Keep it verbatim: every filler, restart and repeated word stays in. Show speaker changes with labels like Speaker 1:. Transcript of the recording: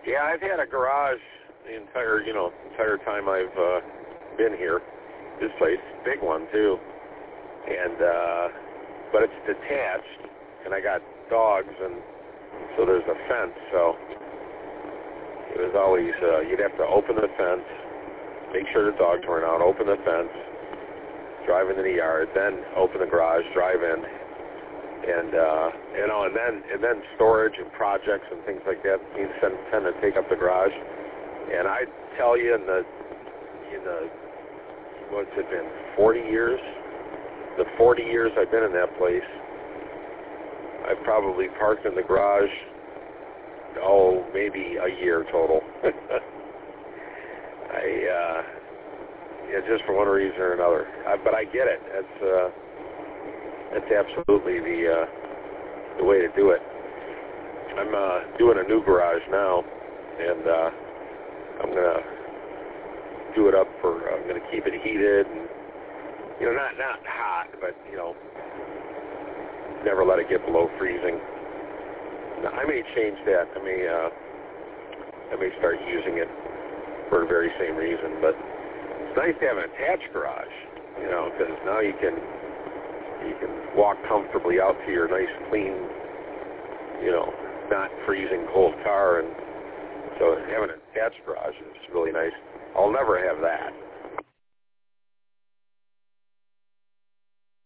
Speaker 1: Yeah, I've had a garage the entire, you know, entire time I've uh, been here. This place, big one too, and uh, but it's detached, and I got dogs, and so there's a fence. So it was always uh, you'd have to open the fence, make sure the dogs weren't out, open the fence, drive into the yard, then open the garage, drive in, and uh, you know, and then and then storage and projects and things like that you tend, tend to take up the garage. And I tell you, in the in the what's it been, forty years? The forty years I've been in that place, I've probably parked in the garage, oh, maybe a year total. I, uh, yeah, just for one reason or another. I, but I get it. That's, uh, that's absolutely the, uh, the way to do it. I'm, uh, doing a new garage now, and, uh, I'm gonna do it up for, I'm going to keep it heated, and, you know, not not hot, but, you know, never let it get below freezing. Now, I may change that. I may, uh, I may start using it for the very same reason, but it's nice to have an attached garage, you know, because now you can, you can walk comfortably out to your nice, clean, you know, not freezing cold car, and so having an attached garage is really nice. I'll never have that.